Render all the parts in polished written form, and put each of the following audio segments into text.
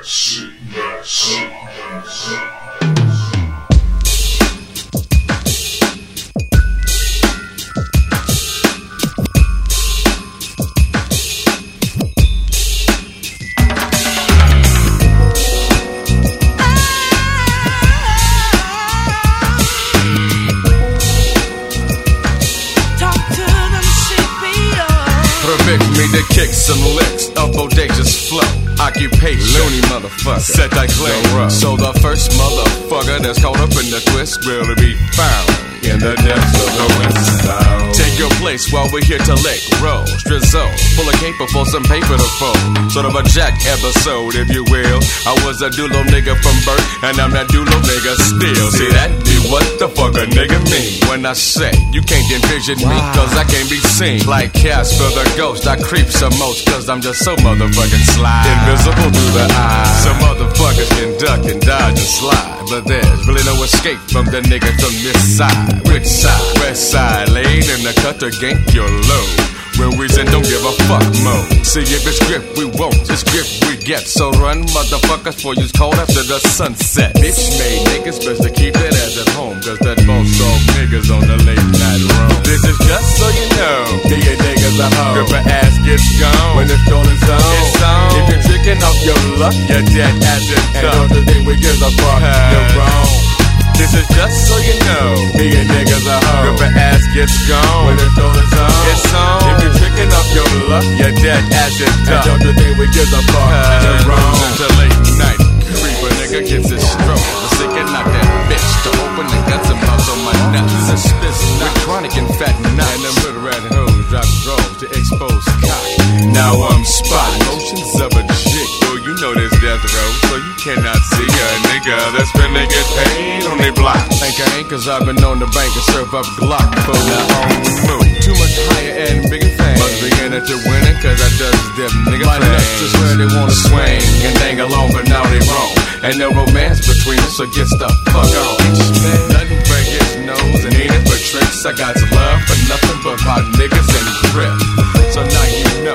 Permit me to kick some licks of bodacious flow. Occupation, loony motherfucker, set that claim. So the first motherfucker that's caught up in the twist will be found in the depths of the West Side. Take your place while we're here to lick, roll, strizzle, full of caper for some paper to fold. Sort of a Jack episode, if you will. I was a Dulo nigga from birth, and I'm that Dulo nigga still. See, that be what the fuck a nigga mean when I say you can't envision me, cause I can't be seen. Like Casper the Ghost, I creep some most, cause I'm just so motherfucking sly. Invisible through the eyes. Some motherfuckers can duck and dodge and slide, but there's really no escape from the nigga from this side. Which side? West side, laid in the cutter, gank your load. When we send, don't give a fuck mode. See if it's grip, we won't. It's grip we get. So run, motherfuckers, for you's cold after the sunset. Bitch made niggas best to keep that ass at home, cause that boss dog niggas on the late night roam. This is just so you know, nigga niggas a hoe. Grip her ass gets gone when the stolen zone. It's on. If you're tricking off your luck, you're dead as in tough. And don't you think we give a fuck? You're wrong. This is just so you know, me and niggas a hoe. Grip her ass gets gone when the stolen zone. It's on. If you're tricking off your luck, you're dead as in tough. And don't you think we give a fuck? You're wrong. Until late night, creeper nigga gets his stroke. The sick not that bitch to open the guts and bounce on my nuts. This with chronic and fat nuts. And them little rat hoes drop drones to expose cock. Now I'm spotting motions of a chick. Though you know there's death row, so you cannot see a nigga that's finna get paid on their block. Think I ain't, cause I've been on the bank and serve up Glock for the own move. Too much higher and bigger things. Must be in it to winning, cause I does them nigga my things. Nuts is where they wanna swing and dang along, but now they wrong. Ain't no romance between us, so get the fuck on. Nothing but his nose and ain't it for tricks. I got love for nothing but my niggas and grip. So now you know.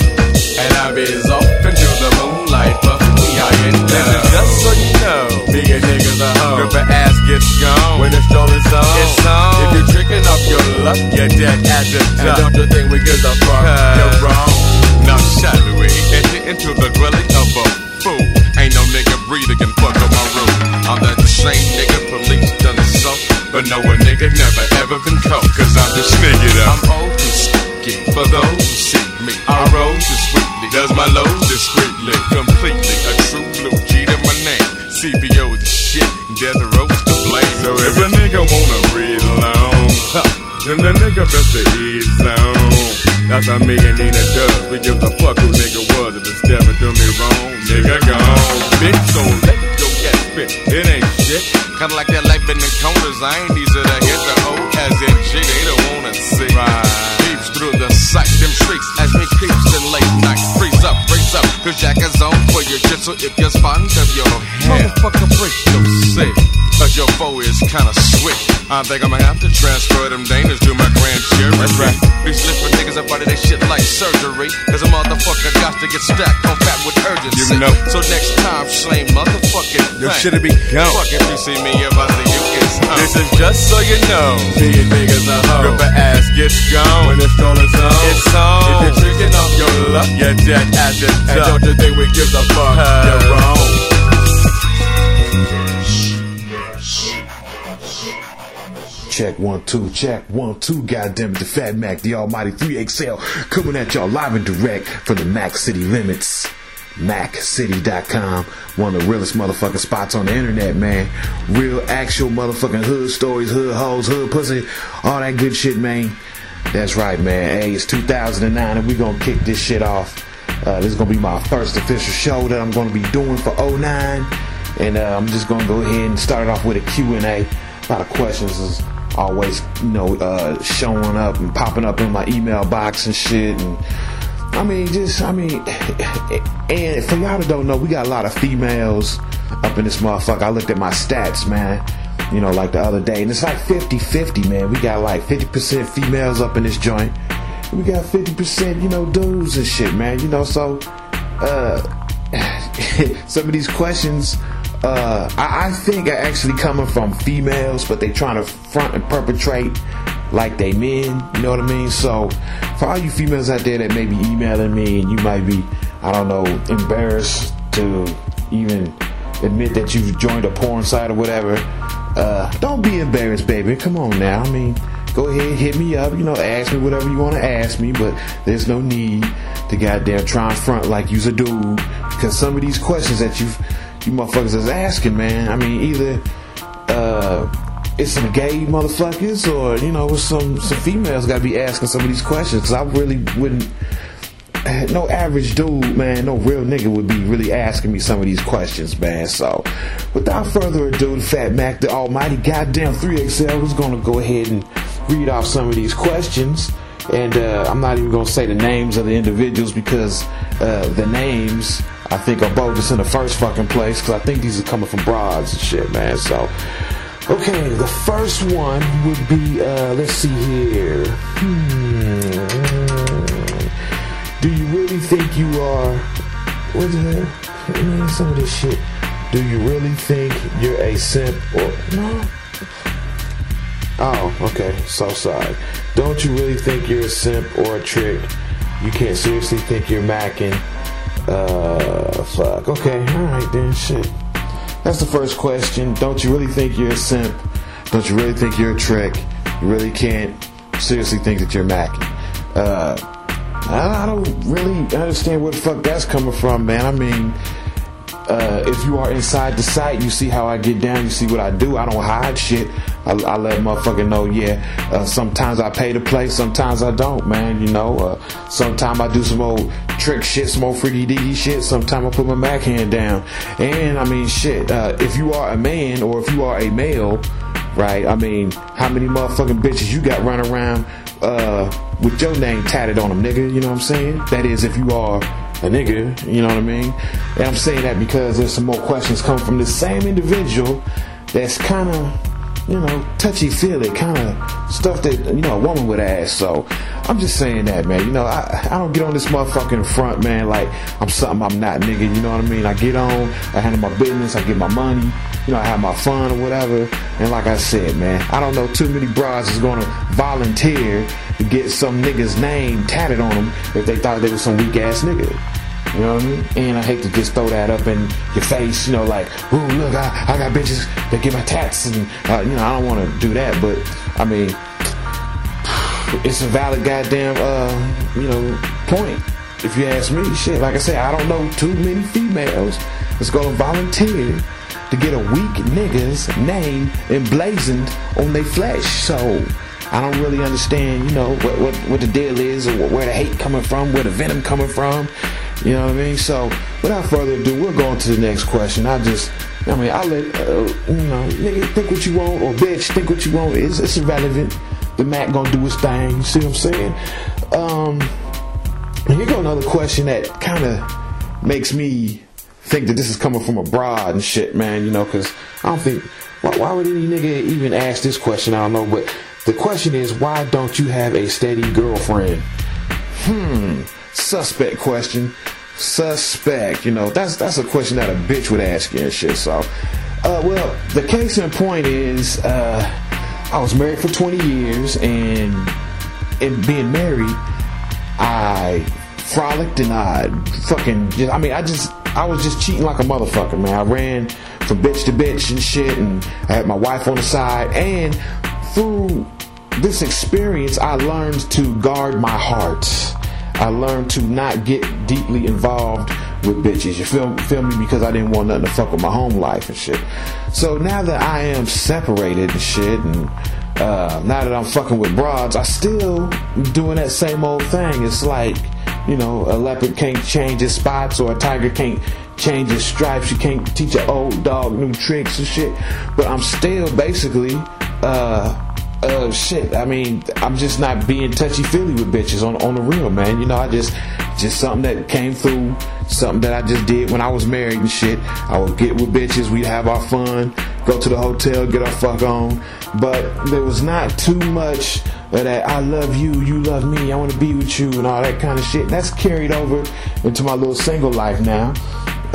And I be off into the moonlight, but we high and down. This is just so you know, bigger niggas a hoe. Grip her ass gets gone when the stolen zone. It's on. If you're tricking off your luck, you're dead as a duck. And don't you think we give a fuck? You're wrong. Now shall we enter into the dwelling of a fool? Ain't no nigga breather can fuck on my roof. I'm that same nigga police done assault, but no a nigga never ever been caught. Cause I'm the snigged up. I'm old and sticky for those who see me. I roll too sweetly, does my load discreetly, completely a true blue G to my name. CBO the shit, death row's to blame. So if a nigga wanna read along, then the nigga best to ease on. That's how me and Nina does. We give a fuck who nigga was. If it's stepping to me wrong, nigga gone. Bitch, so let go get spit. It ain't shit. Kinda like that life in the corners. I ain't easy to hit the O as in G. They don't wanna see. Right. Peeps through the sight. Them streaks as me creeps in late night. Freeze up, cause Jack is on for your jitsu if you're fond of your hair. Motherfucker, break your sick. Cause your foe is kinda swift. I think I'ma have to transfer them dangers to my grandchildren. That's right. These slipper niggas are fighting that shit like surgery. Cause a motherfucker got to get stacked on fat with urgency. You know. So next time, same motherfucking thing. Your shit'll be gone. Fuck if you see me, if I see you, it's This is just so you know. These niggas a hoe. Grip her ass gets gone when the stolen zone. It's on. If you're tricking off your luck, you're dead as a duck. And don't you think we give a fuck? You're wrong. Check 1 2, check 1 2. Goddamn it, the Fat Mac, the Almighty 3XL, coming at y'all live and direct from the Mac City limits. MacCity.com, one of the realest motherfucking spots on the internet, man. Real, actual motherfucking hood stories, hood hoes, hood pussy, all that good shit, man. That's right, man. Hey, it's 2009 and we gonna kick this shit off. This is gonna be my first official show that I'm gonna be doing for 09, and I'm just gonna go ahead and start it off with a Q&A. A lot of questions is always, showing up and popping up in my email box and shit. And and for y'all that don't know, we got a lot of females up in this motherfucker. I looked at my stats, man, like the other day, and it's like 50-50, man. We got like 50% females up in this joint. We got 50%, dudes and shit, man. So, some of these questions, I think are actually coming from females, but they trying to front and perpetrate like they men, you know what I mean? So for all you females out there that may be emailing me and you might be, I don't know, embarrassed to even admit that you've joined a porn site or whatever, don't be embarrassed, baby. Come on now. I mean, go ahead, hit me up, ask me whatever you want to ask me, but there's no need to goddamn try and front like you's a dude, because some of these questions that you motherfuckers is asking, man, I mean, either it's some gay motherfuckers or, some females gotta be asking some of these questions, because I really wouldn't, no average dude, man, no real nigga would be really asking me some of these questions, man. So without further ado, the Fat Mac, the almighty goddamn 3XL, is gonna go ahead and read off some of these questions. And I'm not even gonna say the names of the individuals, because the names I think are bogus in the first fucking place, because I think these are coming from broads and shit, man. So okay, the first one would be, let's see here. Do you really think you are, what the hell? Man, some of this shit. Do you really think you're a simp or, no? Oh, okay, so sorry. Don't you really think you're a simp or a trick? You can't seriously think you're macking? Fuck. Okay, alright then, shit. That's the first question. Don't you really think you're a simp? Don't you really think you're a trick? You really can't seriously think that you're macking? I don't really understand where the fuck that's coming from, man. I mean, if you are inside the site, you see how I get down, you see what I do. I don't hide shit. I let motherfucker know, sometimes I pay to play, sometimes I don't, man, sometimes I do some old trick shit, some old freaky deaky shit, sometimes I put my Mac hand down. And I mean, shit, if you are a man or if you are a male, right, I mean, how many motherfucking bitches you got running around with your name tatted on them, nigga, you know what I'm saying? That is, if you are a nigga, you know what I mean? And I'm saying that because there's some more questions coming from the same individual that's kind of, touchy-feely, kind of stuff that, a woman would ask. So I'm just saying that, man. I don't get on this motherfucking front, man, like I'm something I'm not, nigga, you know what I mean? I get on, I handle my business, I get my money, I have my fun or whatever. And like I said, man, I don't know too many bras is gonna volunteer to get some nigga's name tatted on them if they thought they was some weak ass nigga. You know what I mean? And I hate to just throw that up in your face, like, ooh, look, I got bitches that get my tats, and I don't want to do that, but I mean, it's a valid goddamn point. If you ask me, shit, like I said, I don't know too many females that's gonna volunteer to get a weak nigga's name emblazoned on their flesh. So I don't really understand, what the deal is, or where the hate coming from, where the venom coming from. You know what I mean? So without further ado, we'll go on to the next question. I let nigga think what you want, or bitch think what you want. It's irrelevant. The Mac gonna do his thing. You see what I'm saying? And here go another question that kind of makes me think that this is coming from a broad and shit, man. Because I don't think, why would any nigga even ask this question? I don't know, but the question is, why don't you have a steady girlfriend? Suspect question. Suspect. That's a question that a bitch would ask you and shit. So, well, the case in point is, I was married for 20 years, and in being married, I frolicked and I was just cheating like a motherfucker, man. I ran from bitch to bitch and shit, and I had my wife on the side, and through this experience, I learned to guard my heart. I learned to not get deeply involved with bitches. You feel me? Because I didn't want nothing to fuck with my home life and shit. So now that I am separated and shit, and now that I'm fucking with broads, I still doing that same old thing. It's like, a leopard can't change his spots, or a tiger can't change his stripes. You can't teach an old dog new tricks and shit. But I'm still basically, shit, I mean, I'm just not being touchy-feely with bitches on the real, man. I just something that came through, something that I just did when I was married and shit. I would get with bitches, we'd have our fun, go to the hotel, get our fuck on. But there was not too much of that, I love you, you love me, I want to be with you, and all that kind of shit. That's carried over into my little single life now.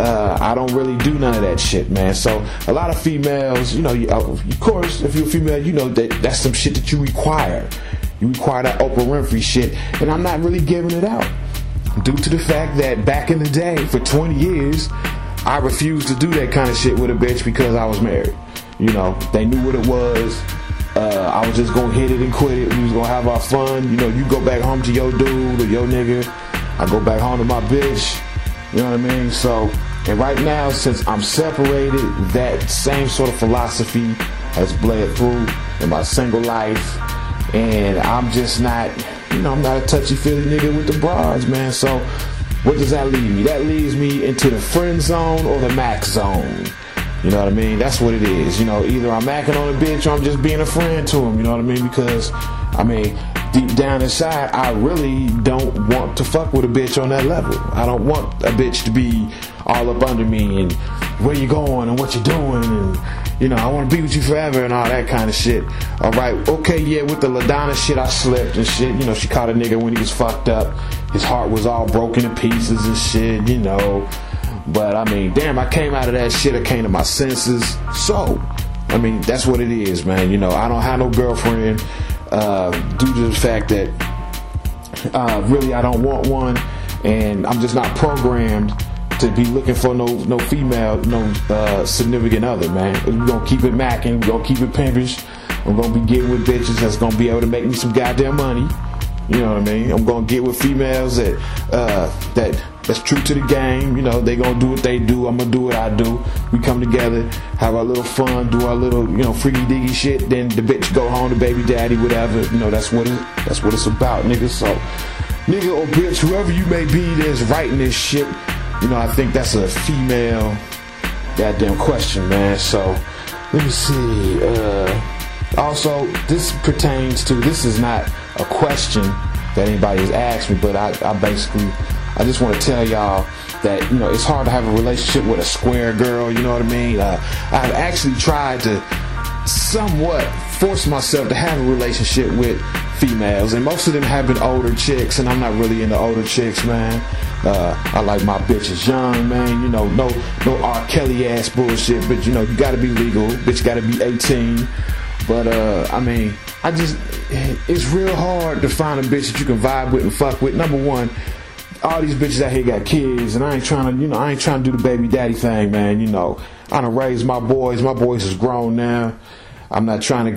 I don't really do none of that shit, man. So a lot of females, you know, of course, if you're a female, you know that's some shit that you require. You require that Oprah Winfrey shit, and I'm not really giving it out due to the fact that back in the day, for 20 years, I refused to do that kind of shit with a bitch because I was married. You know, they knew what it was. I was just gonna hit it and quit it. We was gonna have our fun. You know, you go back home to your dude or your nigga. I go back home to my bitch. You know what I mean? So, and right now, since I'm separated, that same sort of philosophy has bled through in my single life. And I'm just not, you know, I'm not a touchy-feely nigga with the bras, man. So, what does that leave me? That leaves me into the friend zone or the max zone. You know what I mean? That's what it is. You know, either I'm macking on a bitch or I'm just being a friend to him. You know what I mean? Because, I mean, deep down inside, I really don't want to fuck with a bitch on that level. I don't want a bitch to be all up under me and where you going and what you doing and, you know, I want to be with you forever and all that kind of shit. All right, okay, yeah, with the LaDonna shit, I slipped and shit. You know, she caught a nigga when he was fucked up. His heart was all broken to pieces and shit, you know. But, I mean, damn, I came out of that shit. I came to my senses. So, I mean, that's what it is, man. You know, I don't have no girlfriend due to the fact that really I don't want one. And I'm just not programmed to be looking for no female, no significant other, man. We're going to keep it macking. We're going to keep it pimpish. I'm going to be getting with bitches that's going to be able to make me some goddamn money. You know what I mean? I'm going to get with females that's true to the game. You know, they going to do what they do. I'm going to do what I do. We come together, have our little fun, do our little, you know, freaky diggy shit. Then the bitch go home to baby daddy, whatever. You know, that's what it's about, nigga. So, nigga or bitch, whoever you may be that's writing this shit, you know, I think that's a female goddamn question, man. So, let me see. Also, this is not a question that anybody has asked me, but I just want to tell y'all that, you know, it's hard to have a relationship with a square girl, you know what I mean? I've actually tried to somewhat force myself to have a relationship with females, and most of them have been older chicks, and I'm not really into older chicks, man. I like my bitches young, man. You know, no R. Kelly ass bullshit, but you know, you gotta be legal. Bitch gotta be 18. But I mean, it's real hard to find a bitch that you can vibe with and fuck with. Number one, all these bitches out here got kids, and I ain't trying to do the baby daddy thing, man. You know, I done raised my boys. My boys is grown now. I'm not trying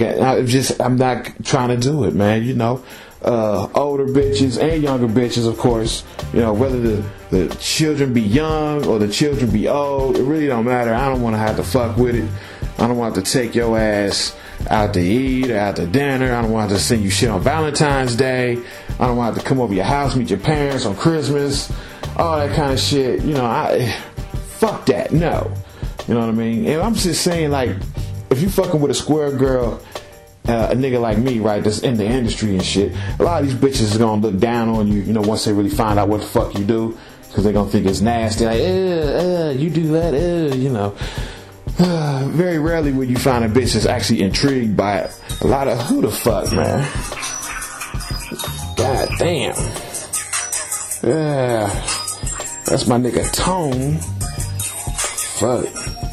to do it, man. You know, older bitches and younger bitches, of course. You know, whether the children be young or the children be old, it really don't matter. I don't want to have to fuck with it. I don't want to take your ass out to eat or out to dinner. I don't want to send you shit on Valentine's Day. I don't want to come over your house, meet your parents on Christmas, all that kind of shit. You know, fuck that. No. You know what I mean? And I'm just saying, like, if you fucking with a square girl, a nigga like me, right, that's in the industry and shit, a lot of these bitches is gonna look down on you, you know, once they really find out what the fuck you do, because they're gonna think it's nasty, like, you do that, you know. Very rarely would you find a bitch that's actually intrigued by it. A lot of, who the fuck, man? God damn. Yeah, that's my nigga Tone. Fuck.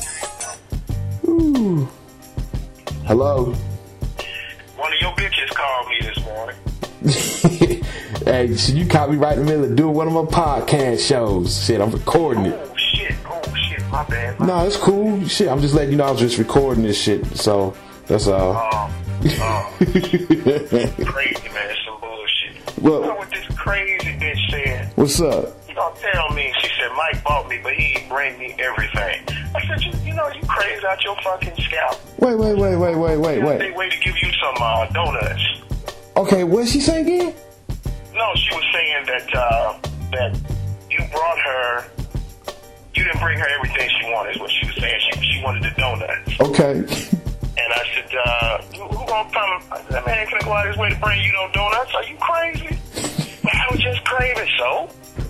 Ooh. Hello? One of your bitches called me this morning. Hey, so you caught me right in the middle of doing one of my podcast shows. Shit, I'm recording it. Oh shit, my bad. No, it's cool. Shit, I'm just letting you know I was just recording this shit. So, that's all. Crazy, man. It's some bullshit. Well, you know what this crazy bitch said? What's up? You gonna tell me, she said, Mike bought me, but he bring me everything. I said, you know, you crazy out your fucking scalp. Wait. They way to give you some donuts. Okay, what did she say again? No, she was saying that you brought her, you didn't bring her everything she wanted, is what she was saying. She wanted the donuts. Okay. And I said, who gonna come? That man ain't gonna go out his way to bring you no donuts. Are you crazy? I was just craving, so.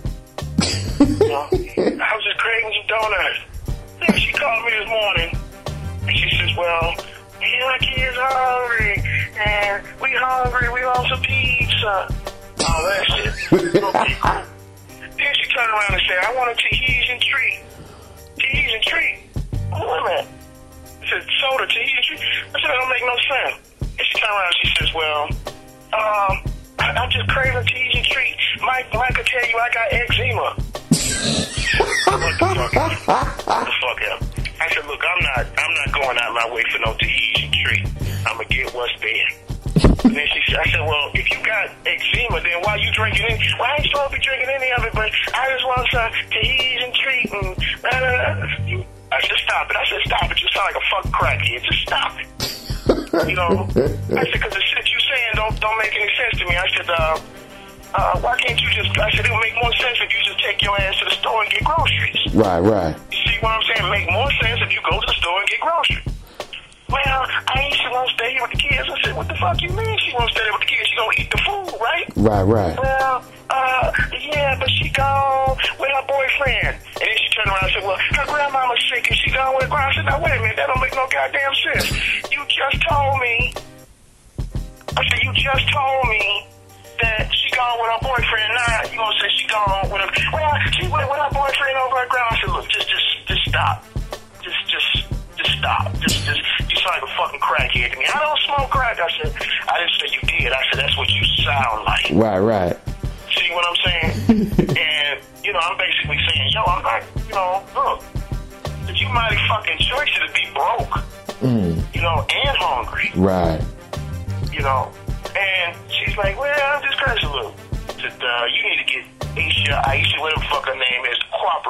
I was just craving some donuts. Then she called me this morning, and she says, well, me and my kids hungry, and we hungry, we want some pizza. All that shit. Okay, cool. Then she turned around and said, I want a Tahitian treat. Tahitian treat. Wait a minute. I said, soda, Tahitian treat? I said, that don't make no sense. And she turned around, she says, well, I'm just craving Tahitian treat. Mike could tell you I got eczema. What the fuck up? I said, look, I'm not going out my way for no Tahitian treat. I'm gonna get what's there. And then I said, well, if you got eczema, then why you drinking it? Well, I ain't supposed to be drinking any of it, but I just want some Tahitian treat and I said, stop it. I said, stop it. You sound like a fucking crackhead. Just stop it. You know? I said, because the shit you saying don't make any sense to me. I said, why can't you just, I said, it would make more sense if you just take your ass to the store and get groceries. Right. You see what I'm saying? Make more sense if you go to the store and get groceries. Well, she won't stay here with the kids. I said, what the fuck you mean she won't stay there with the kids? She gonna eat the food, right? Right. Well, yeah, but she gone with her boyfriend. And then she turned around and said, well, her grandmama's sick and she gone with her grandma. I said, now wait a minute, that don't make no goddamn sense. You just told me that she gone with her boyfriend. Now you gonna say she gone with her, well, she went with her boyfriend over her grandma. I said, look, just stop. Just stop. Just you sound like a fucking crackhead to me. I don't smoke crack. I said, I didn't say you did. I said, that's what you sound like. Right. See what I'm saying? And, you know, I'm basically saying, yo, I'm like, you know, look, you mighty fucking choice to be broke, you know, and hungry. Right. You know, and she's like, well, I'm just crazy, Lou. Said, you need to get Aisha, whatever the fuck her name is,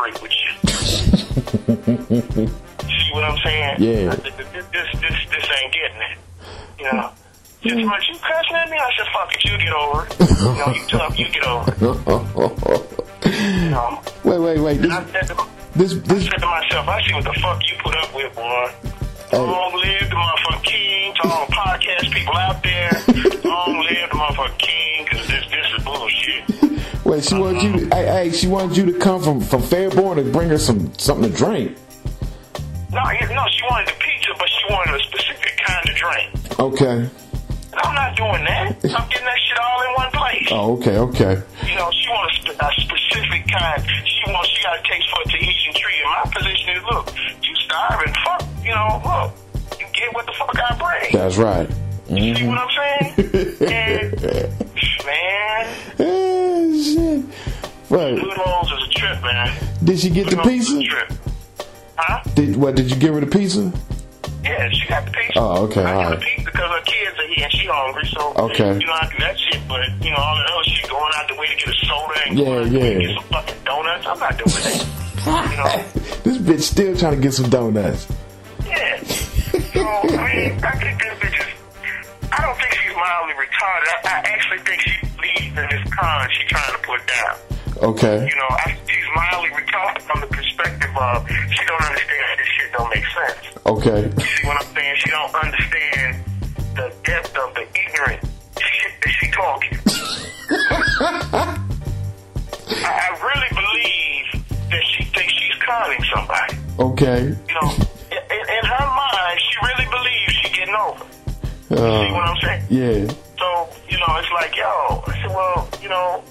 to cooperate with you. See what I'm saying? Yeah. This ain't getting it. You know? Just like, you cussing at me? I said, fuck it, you get over it. You know, you tough, you get over it. You know? Wait. I said to myself, I see what the fuck you put up with, boy. Long live the motherfucking king. To all the podcast people out there. Long live the motherfucking king, because this is bullshit. Wait, she wanted you to come from Fairborn and bring her something to drink. No, she wanted the pizza, but she wanted a specific kind of drink. Okay. I'm not doing that. I'm getting that shit all in one place. Oh, okay. You know, she wants a specific kind. She got a taste for a Tahitian treat. And my position is, look, you starving, fuck, you know, look, you get what the fuck I bring. That's right. You see what I'm saying? And, man. Shit. Right. Good holes is a trip, man. Did she get the pizza? Is a trip. Huh? Did you give her the pizza? Yeah, she got the pizza. Oh, okay, I got alright. the pizza because her kids are here and she hungry, so okay. You know, I do that shit, but you know, all the other shit, going out the way to get a soda and going out the way to get some fucking donuts, I'm not doing that. You know? This bitch still trying to get some donuts. Yeah. So, I mean, I think this bitch is, I don't think she's mildly retarded. I actually think she believes in this con she's trying to put down. Okay. You know, she's mildly retarded from the perspective of she don't understand that this shit don't make sense. Okay. You see what I'm saying? She don't understand the depth of the ignorant shit that she talking. I really believe that she thinks she's conning somebody. Okay. You know, in her mind, she really believes she's getting over. You see what I'm saying? Yeah. So, you know, it's like, yo, I said, well, you know,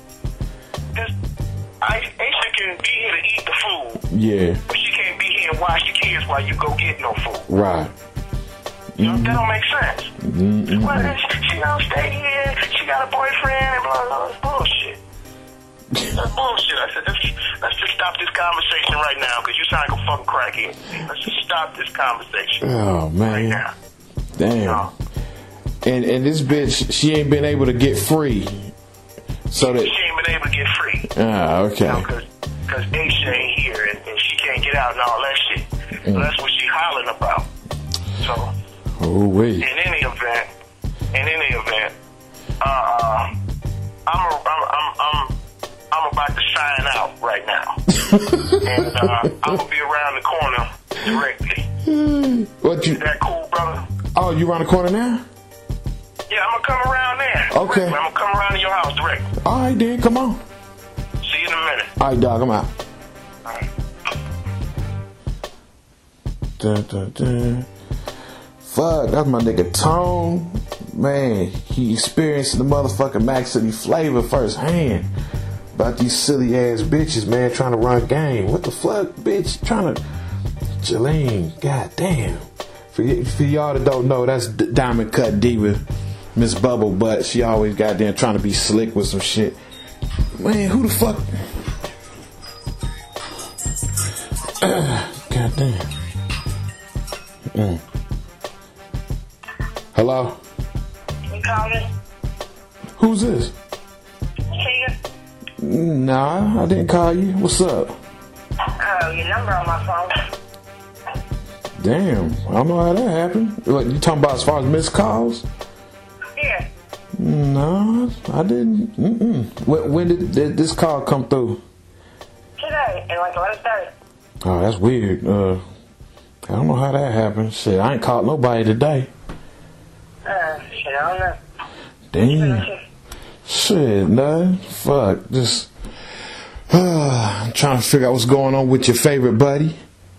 Aisha can be here to eat the food. Yeah. But she can't be here and watch the kids while you go get no food. Right. You know, that don't make sense. Well, she don't stay here. She got a boyfriend and blah, blah, blah. That's bullshit. That's bullshit. I said, let's just stop this conversation right now because you sound like a fucking crackhead. Let's just stop this conversation. Oh, man. Right now. Damn. You know? And this bitch, she ain't been able to get free. So that she ain't been able to get free. Ah, okay. You know, because Aisha ain't here and she can't get out and all that shit. So that's what she hollering about. So, wait. In any event, I'm about to sign out right now, and I'm gonna be around the corner directly. Is that cool, brother? Oh, you around the corner now? Yeah, I'm gonna come around there. Okay. I'm gonna come around to your house directly. All right, then, come on. See you in a minute. All right, dog, I'm out. All right. Dun, dun, dun. Fuck, that's my nigga Tone. Man, he experienced the motherfucking Mac City flavor firsthand. About these silly ass bitches, man, trying to run game. What the fuck, bitch? Trying to Jolene, goddamn. For y'all that don't know, that's Diamond Cut Diva, Miss Bubble Butt. She always goddamn trying to be slick with some shit. Man, who the fuck? Goddamn. Hello? You calling? Who's this? Tia? Nah, I didn't call you. What's up? Oh, your number on my phone. Damn, I don't know how that happened. What, you talking about as far as missed calls? Yeah. No, I didn't. When did this call come through? Today, at like 11:30. Oh, that's weird. I don't know how that happened. Shit, I ain't called nobody today. Shit, I don't know. Damn. Shit, nothing. Fuck. Just I'm trying to figure out what's going on with your favorite buddy.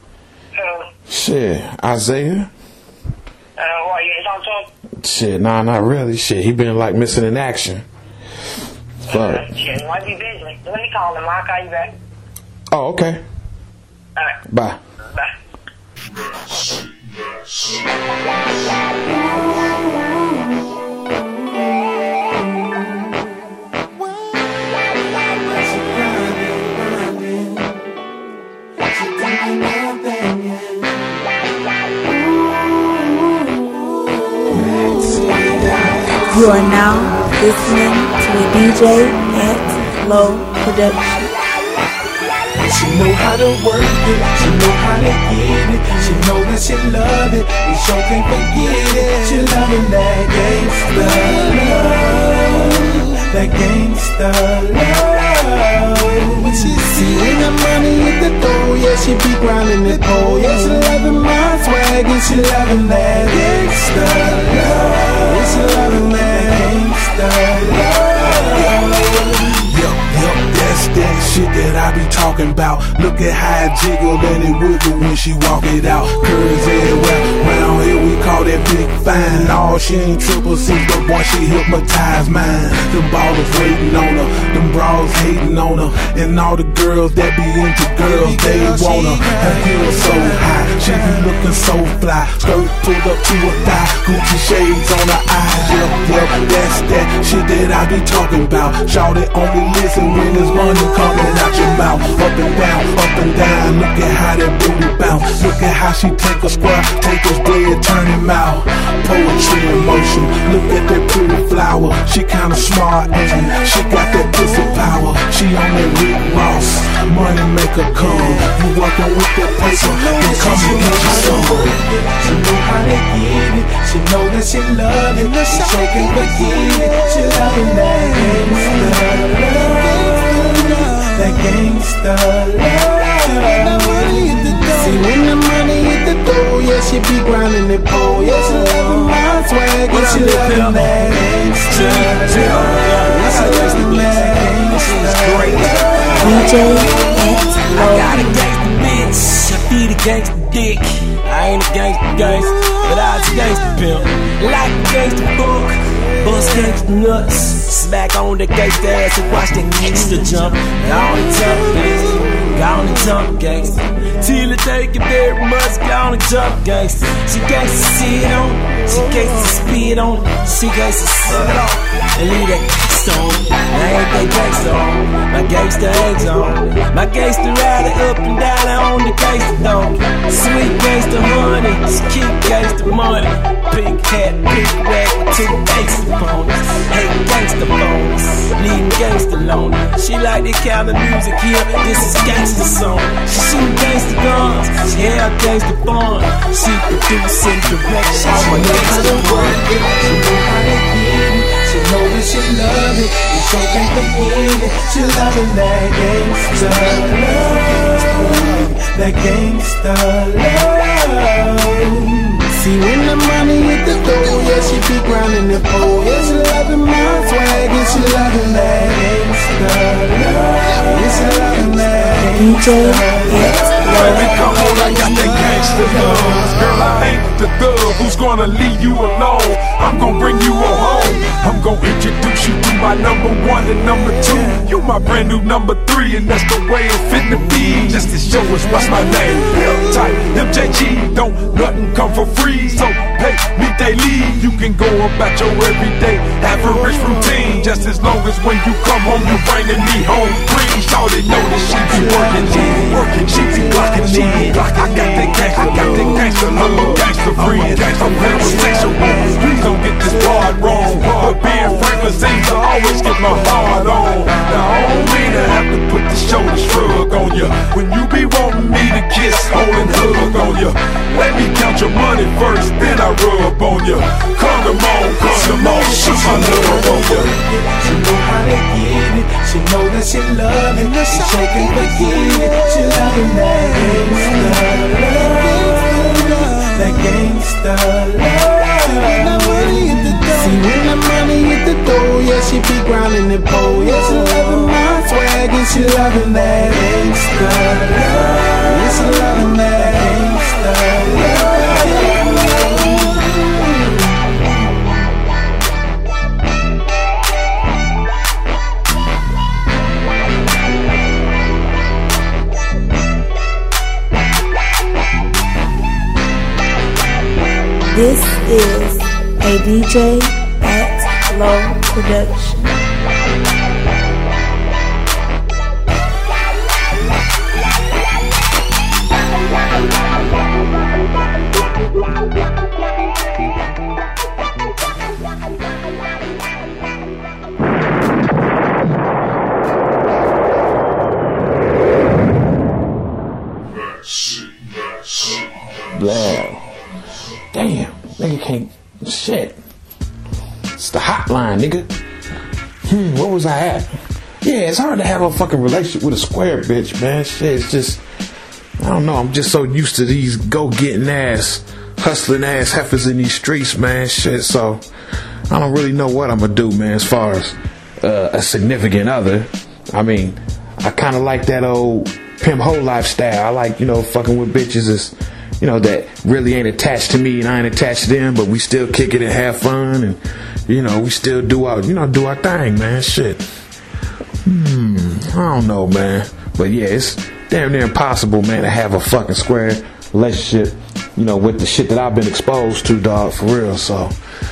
Shit, Isaiah. What, you ain't talking to him? Shit, nah, not really. Shit, he been like missing in action. Fuck. Shit, might be busy. Let me call him. I'll call you back. Oh, okay. Alright. Bye. Bye. You are now listening to a DJ at Low Production. She know how to work it, she know how to get it, she know that she love it, and sure can't forget it. She loving that gangsta love, that gangsta love. When she see the money at the door, yeah, she be grinding the pole, yeah, she loving my swag, and she loving that gangsta love, yeah, she loving that gangsta love. That's that shit that I be talking about. Look at how it jiggle and it wiggle when she walk it out. Curves everywhere, round here we call that big fine. No, she ain't triple C, but boy, she hypnotized mine. Them ballers waiting on her, them bras hating on her, and all the girls that be into girls, they want her. Her heels so high, she be looking so fly. Skirt pulled up to her thigh, Gucci shades on her eyes. Yep, that's that shit that I be talking about. Shawty only listen when there's money coming out your mouth. Up and down, look at how that booty bounce. Look at how she take a square, take his bread, turn him out. Poetry in motion, look at that pretty flower. She kinda smart and she got that pussy power. She on that Rick Ross, money make her come. You working with that paper, then come and get your some. She know how to get it, she know that she love it, she sure can't forget it. She loving that gangsta love, that gangsta love. See when the money hit the door, yeah, she be grinding the pole, yeah, she loving my swag, yeah, she loving that gangsta love, yeah, she loving that gangsta love. DJ at I got a gangsta bitch, I feed a gangsta dick. I ain't a gangsta, but I was a gangsta pimp. Like a gangsta book, bust gangsta nuts. Smack on the gangsta ass and watch the gangsta jump. Gone and jump, bitch. Gone and jump, gangsta. Till it take it very much, gone and jump, gangsta. She gangsta sit on it, she gangsta spit on it, she gangsta suck it off and leave that gangsta on it. I ain't that gangsta on it, my gangsta ain't on it. My gangsta riding up and down on the gangsta donkey. Sweet gangsta honey, she keep gangsta money. Big hat, big rack with two gangsta ponies. Hate gangsta bones, leaving gangsta lonely. She like the kind of music here, this is gangsta song. She shoot gangsta guns, she have gangsta fun. She produce and direct, she know how to work it, she know how to get it. She know that she love it, and so can't forget it. She loving that gangsta love, that gangsta love. See when the money hit the door, yeah, she be grinding the pole, yeah, she loving my swag, and she loving that gangsta love, yeah, she loving that DJ at Baby, come on, I got that gangsta love. Girl, I ain't the thug, who's gonna leave you alone. I'm gonna bring you on home. I'm gonna introduce you to my number one and number two. You my brand new number three, and that's the way it fitting to be. Just to show us what's my name. Real tight, MJG, don't nothing come for free. So pay me daily. You can go about your everyday average routine. Just as long as when you come home, you bringing me home free. Shawty know that she be working, she be blocking me. I got that gangster love, gangster free, I'm heterosexual. Please don't get this part wrong. But being Franklin seems to always get my heart on. Now I don't mean to have to put the shoulder shrug on you when you be wanting me to kiss, hold and hug on you. Let me count your money first, then I rub on you. Come on, shoot my love on you. She know how to get it. She know that she love it. She shaking forget it. She loving that gangsta love. See when the money hit the door, yeah, she be grinding the pole. Yeah, she loving my swag and she loving that gangsta love. Yeah, she loving that gangsta love. This is a DJ at Low Production. Blah. Damn, nigga can't. Shit. It's the hotline, nigga. Where was I at? Yeah, it's hard to have a fucking relationship with a square bitch, man. Shit, it's just, I don't know. I'm just so used to these go-getting ass, hustling ass heifers in these streets, man. Shit, so I don't really know what I'm gonna do, man, as far as a significant other. I mean, I kind of like that old pimp hoe lifestyle. I like, fucking with bitches is, that really ain't attached to me and I ain't attached to them, but we still kick it and have fun, and we still do our thing, man. Shit. I don't know, man, but yeah, it's damn near impossible, man, to have a fucking square relationship, with the shit that I've been exposed to, dog, for real. So,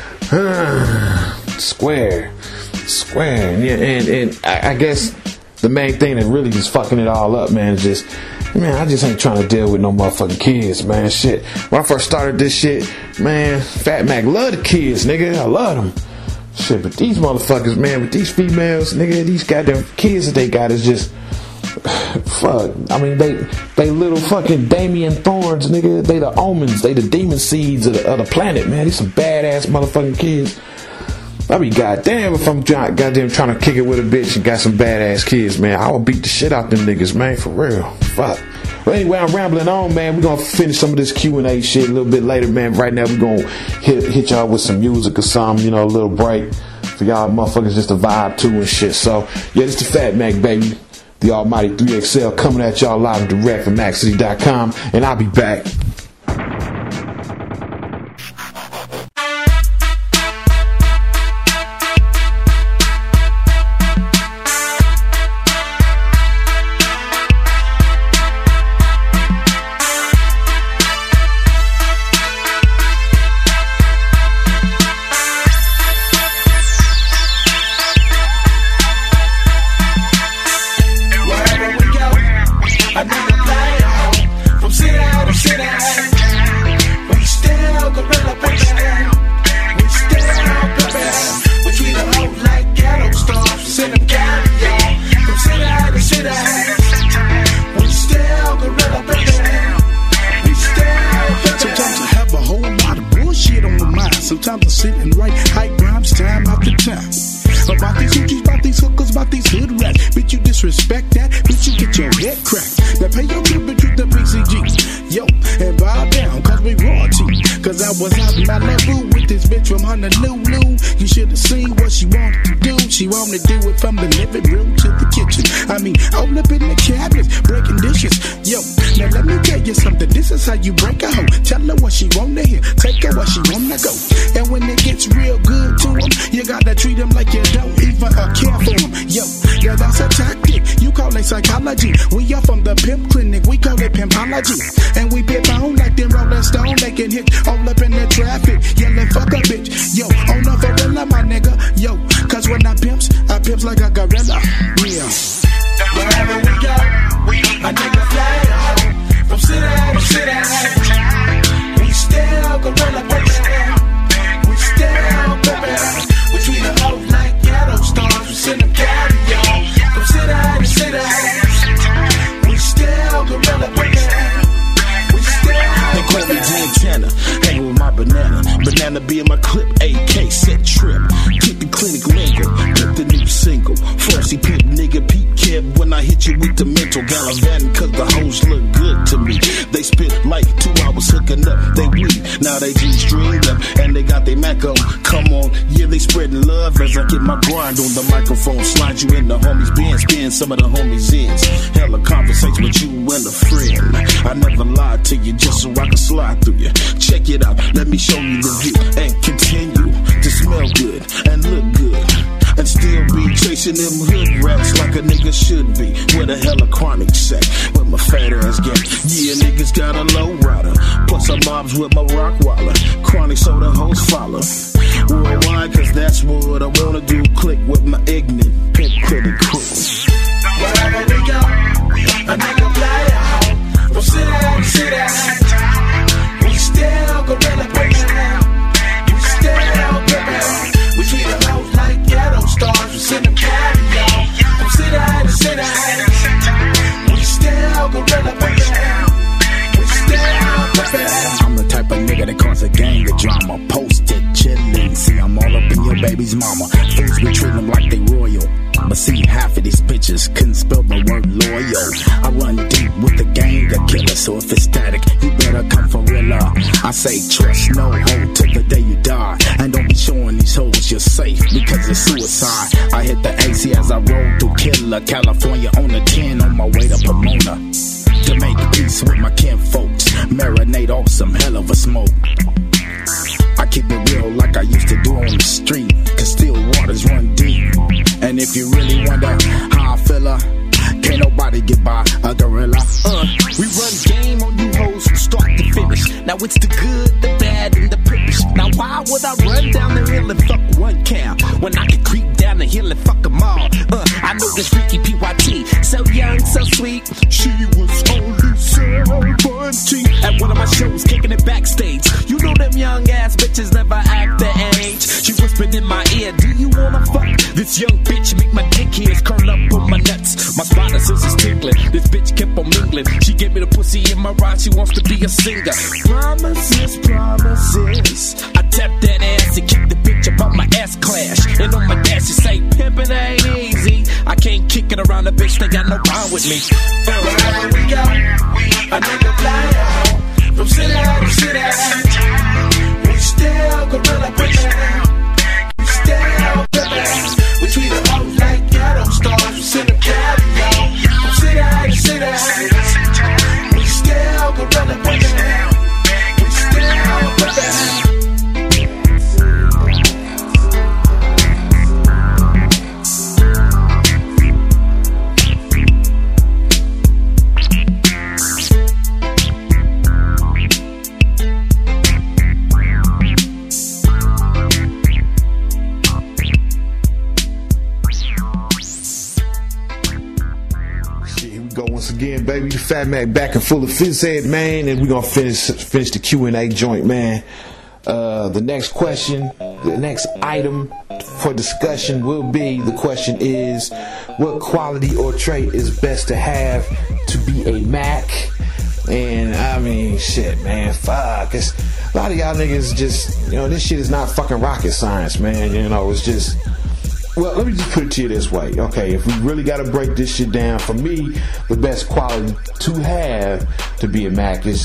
square, yeah, and I guess the main thing that really is fucking it all up, man, is just. Man, I just ain't trying to deal with no motherfucking kids, man. Shit. When I first started this shit, man, Fat Mac love the kids, nigga. I love them. Shit, but these motherfuckers, man, with these females, nigga, these goddamn kids that they got is just, fuck. I mean, they little fucking Damien Thorns, nigga. They the omens. They the demon seeds of the planet, man. These some badass motherfucking kids. I be goddamn if I'm goddamn trying to kick it with a bitch and got some badass kids, man. I will beat the shit out them niggas, man, for real. Fuck. But anyway, I'm rambling on, man. We're gonna finish some of this Q&A shit a little bit later, man. Right now, we're gonna hit y'all with some music or something, a little break for y'all motherfuckers just to vibe to and shit. So, yeah, this is the Fat Mac, baby. The almighty 3XL coming at y'all live and direct from MacCity.com, and I'll be back. Sometimes I sit and write hype rhymes time after time. About these hookies, about these hookers, about these hood rats. Bitch, you disrespect that, bitch, you get your head cracked. Now pay your bill, bitch, with the PCG. Yo, and bow down, cause we royalty. Cause I was out in Malibu with this bitch from Honolulu. You should've seen what she wanted to do. She wanted to do it from the living room to the kitchen. I mean, all up in the cabinets, breaking dishes. Yo, now let me tell you something. This is how you break a hoe. Tell her what she wanna hear, take her where she wanna go. And when it gets real good to them, you gotta treat them like you don't even care for them. Yo, yeah, that's a tactic. You call it psychology. We are from the pimp clinic, we call it pimpology. And we pimp on like them Rolling Stone, making hits all up in the traffic, yelling fuck a bitch. Yo, on the gorilla, my nigga. Yo, cause when I pimps like a gorilla. Yeah. Wherever we go, a nigga fly out. From city to city, we still gorilla pimpin'. We still pimpin'. We treat the hoes like ghetto stars. We send them caviar. From city to city, we still gorilla pimpin'. They call me Montana, hanging with my banana be in my clip, AK set trip, keep the clinic lingo, get the new single, Frosty Pimp nigga Pete Keb when I hit you with the mental gallivanting cause the hoes look good to me. They spit like 2 hours hooking up, they weed, now they G-stringed up and they got their Mac on. Come on, yeah they spreading love as I get my grind on the microphone, slide you in the homies' bins, spin some of the homies' ends. Hella conversation with you and a friend. I never lied to you just so I can slide through you. Check it out, let me show you the view and continue to smell good and look good and still be chasing them hood rats like a nigga should be. With a hella chronic sack with my fat ass gang. Yeah, niggas got a low rider. Plus I'm mobs with my rock waller. Chronic so the hoes follow. Worldwide, cause that's what I wanna do. Click with my ignorant pimp critic crew. Wherever we go, a nigga fly out. From city to city. We still gorilla pimpin'. We still pimpin'. We treat the hoes like ghetto stars. We send them caviar. From city to city. We still gorilla pimpin'. We still pimpin'. I'm the type of nigga that cause a gang of drama. Posted, chillin'. See, I'm all up in your baby's mama. Fools be treating them like they royal. But see, half of these bitches couldn't spell the word loyal. I run deep with the gang of killers, so if it's static, you better come for real. I say trust no hoe till the day you die. And don't be showing these hoes you're safe because it's suicide. I hit the AC as I roll through Killer, California on the 10 on my way to Pomona. To make peace with my kin folks, marinate off some hell of a smoke. I keep it real like I used to do on the street, cause still waters run deep. And if you really wonder how I feel, can't nobody get by a gorilla. We run game on you hoes from start to finish. Now it's the good, the bad, and the privileged. Now why would I run down the hill and fuck one cow when I could creep down the hill and fuck them all? I know this freaky PYT, so young, so sweet. She was only 17 at one of my shows, kicking it backstage. You know them young ass bitches never act their age. She whispered in my ear, do you wanna fuck this young bitch? Make my dick hairs curl up on my nuts. My spider senses tickling. This bitch kept on mingling. She gave me the pussy in my ride. She wants to be a singer. Promises, promises. I tap that ass and kick the bitch up on my ass clash. And on my dash, she say, pimpin' ain't easy. I can't kick it around the bitch. They got no problem with me. Wherever we go, a nigga fly out. From city to city. We still gorilla pimpin'. We still pimpin'. We treat the hoes like ghetto stars. We send them caviar. From city to city. We still gorilla pimpin'. We still pimpin'. Once again, baby, the Fat Mac back and full of phys ed, man, and we're gonna finish the Q&A joint, man. The next question, the next item for discussion will be, the question is, what quality or trait is best to have to be a Mac? And I mean, shit, man, fuck, it's, a lot of y'all niggas just, you know, this shit is not fucking rocket science, man, you know, it's just, well, let me just put it to you this way. Okay, if we really got to break this shit down, for me, the best quality to have to be a Mac is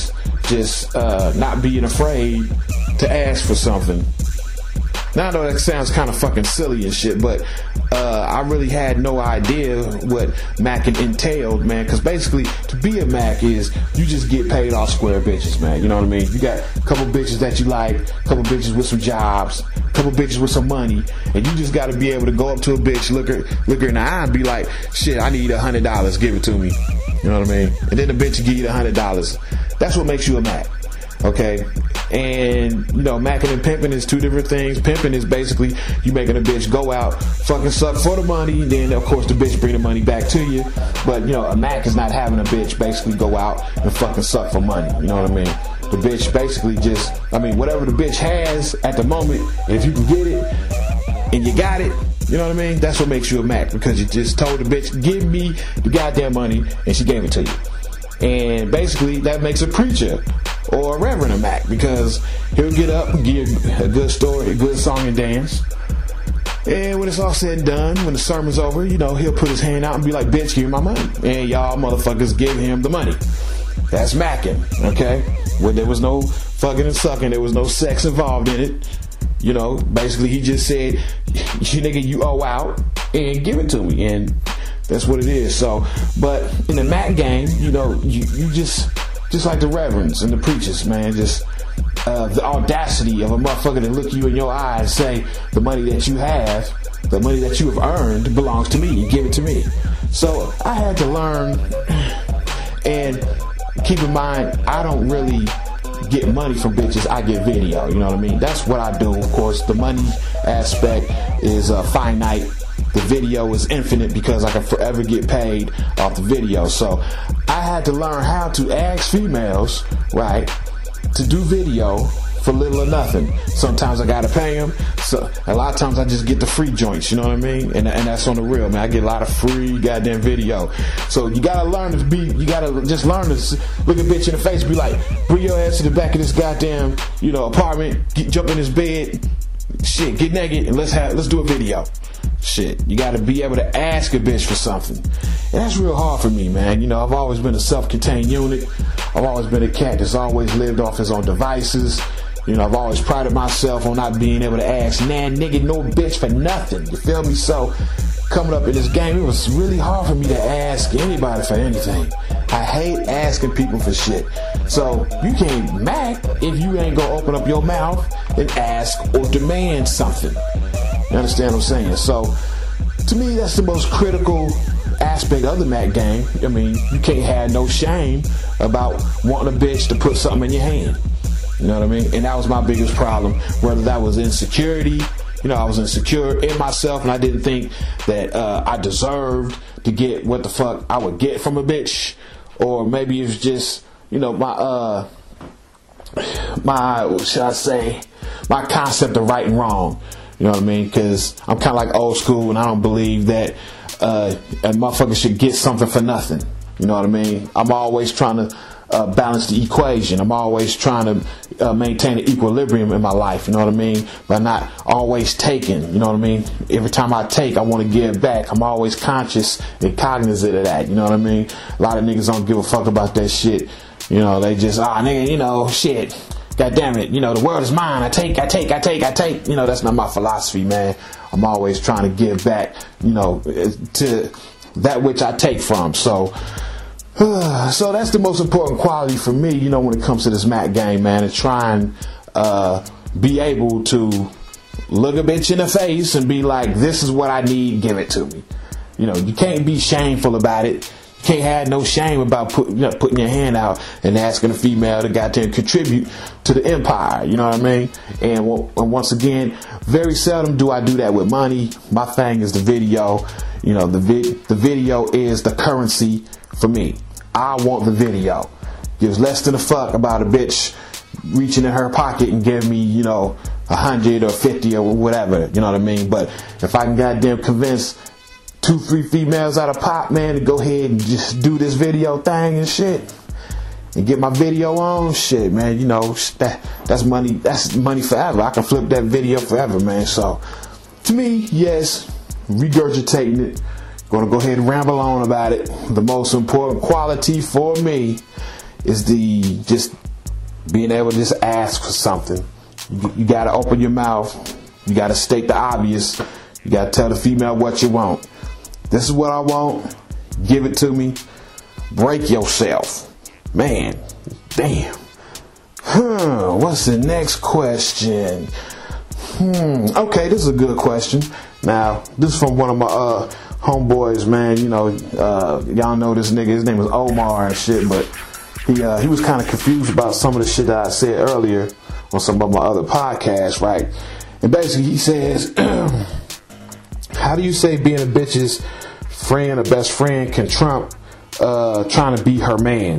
just not being afraid to ask for something. Now I know that sounds kind of fucking silly and shit, but I really had no idea what macking entailed, man. Because basically, to be a Mac is you just get paid off square bitches, man. You know what I mean? You got a couple bitches that you like, a couple bitches with some jobs, a couple bitches with some money, and you just got to be able to go up to a bitch, look her in the eye, and be like, "Shit, I need $100. Give it to me." You know what I mean? And then the bitch will give you the $100. That's what makes you a Mac. Okay, and you know, macking and pimping is two different things. Pimping is basically you making a bitch go out, fucking suck for the money, then of course the bitch bring the money back to you. But you know, a Mac is not having a bitch basically go out and fucking suck for money. You know what I mean? The bitch basically just, I mean, whatever the bitch has at the moment, if you can get it and you got it, you know what I mean? That's what makes you a Mac, because you just told the bitch, give me the goddamn money, and she gave it to you. And basically that makes a preacher or a reverend a Mac, because he'll get up and give a good story, a good song and dance. And when it's all said and done, when the sermon's over, you know, he'll put his hand out and be like, bitch, give me my money. And y'all motherfuckers give him the money. That's macking, okay? Well, there was no fucking and sucking. There was no sex involved in it. You know, basically he just said, you nigga, you owe out and give it to me. And that's what it is. So, but in the Mac game, you know, you just like the reverends and the preachers, man, just the audacity of a motherfucker to look you in your eye and say, the money that you have, the money that you have earned belongs to me, give it to me. So I had to learn, and keep in mind, I don't really get money from bitches, I get video, you know what I mean? That's what I do. Of course, the money aspect is finite. The video is infinite, because I can forever get paid off the video. So I had to learn how to ask females, right, to do video for little or nothing. Sometimes I gotta pay them. So a lot of times I just get the free joints, you know what I mean? And that's on the real, man. I get a lot of free goddamn video. So you gotta learn to be, you gotta just learn to look a bitch in the face and be like, bring your ass to the back of this goddamn, you know, apartment, jump in this bed, shit, get naked, and let's do a video. Shit, you gotta be able to ask a bitch for something. And that's real hard for me, man. You know, I've always been a self-contained unit. I've always been a cat that's always lived off his own devices. You know, I've always prided myself on not being able to ask, nigga, no bitch for nothing. You feel me? So, coming up in this game, it was really hard for me to ask anybody for anything. I hate asking people for shit. So, you can't Mac if you ain't gonna open up your mouth and ask or demand something. You understand what I'm saying? So, to me, that's the most critical aspect of the Mac game. I mean, you can't have no shame about wanting a bitch to put something in your hand. You know what I mean? And that was my biggest problem. Whether that was insecurity, you know, I was insecure in myself, and I didn't think that I deserved to get what the fuck I would get from a bitch. Or maybe it was just, you know, my what should I say, my concept of right and wrong. You know what I mean? Because I'm kind of like old school, and I don't believe that a motherfucker should get something for nothing. You know what I mean? I'm always trying to balance the equation. I'm always trying to maintain an equilibrium in my life. You know what I mean? But not always taking. You know what I mean? Every time I take, I want to give back. I'm always conscious and cognizant of that. You know what I mean? A lot of niggas don't give a fuck about that shit. You know, they just, nigga, you know, shit. God damn it, you know, the world is mine. I take. You know, that's not my philosophy, man. I'm always trying to give back, you know, to that which I take from. So that's the most important quality for me, you know, when it comes to this Mac game, man. To try and be able to look a bitch in the face and be like, this is what I need, give it to me. You know, you can't be shameful about it. Can't have no shame about putting your hand out and asking a female to goddamn contribute to the empire. You know what I mean? And once again, very seldom do I do that with money. My thing is the video. You know, the video is the currency for me. I want the video. Gives less than a fuck about a bitch reaching in her pocket and giving me, you know, 100 or 50 or whatever. You know what I mean? But if I can goddamn convince 2-3 females out of pop, man, to go ahead and just do this video thing and shit, and get my video on, shit, man, you know, that's money. That's money forever. I can flip that video forever, man. So, to me, yes, regurgitating it. Gonna go ahead and ramble on about it. The most important quality for me is just being able to just ask for something. You gotta open your mouth. You gotta state the obvious. You gotta tell the female what you want. This is what I want. Give it to me. Break yourself. Man, damn. What's the next question? Okay, this is a good question. Now, this is from one of my homeboys, man. You know, y'all know this nigga. His name is Omar and shit, but he was kind of confused about some of the shit that I said earlier on some of my other podcasts, right? And basically, he says, how do you say being a bitch's friend or best friend can trump trying to be her man?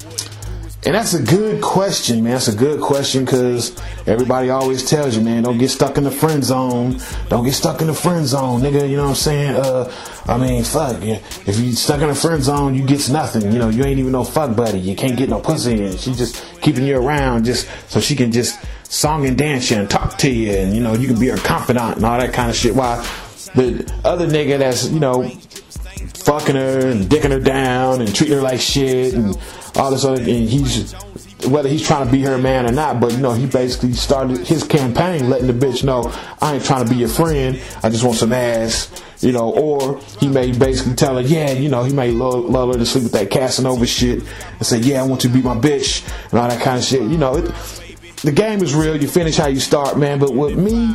And that's a good question, man. That's a good question because everybody always tells you, man, don't get stuck in the friend zone. Don't get stuck in the friend zone, nigga. You know what I'm saying? I mean, fuck. If you stuck in the friend zone, you get nothing. You know, you ain't even no fuck buddy. You can't get no pussy. And she just keeping you around just so she can just song and dance you and talk to you. And, you know, you can be her confidant and all that kind of shit. While the other nigga that's, you know, fucking her and dicking her down and treating her like shit and all this other, and he's, whether he's trying to be her man or not, but you know, he basically started his campaign letting the bitch know, I ain't trying to be your friend, I just want some ass, you know. Or he may basically tell her, yeah, you know, he may lull her to sleep with that Casanova shit and say, yeah, I want you to be my bitch and all that kind of shit. You know, the game is real. You finish how you start, man. But with me,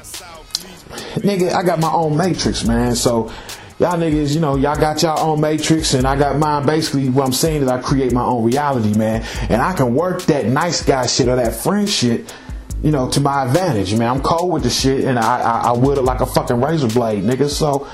nigga, I got my own matrix, man. So y'all niggas, you know, y'all got y'all own matrix and I got mine. Basically, what I'm saying is I create my own reality, man. And I can work that nice guy shit or that friend shit, you know, to my advantage, man. I'm cold with the shit and I wield it like a fucking razor blade, nigga. So,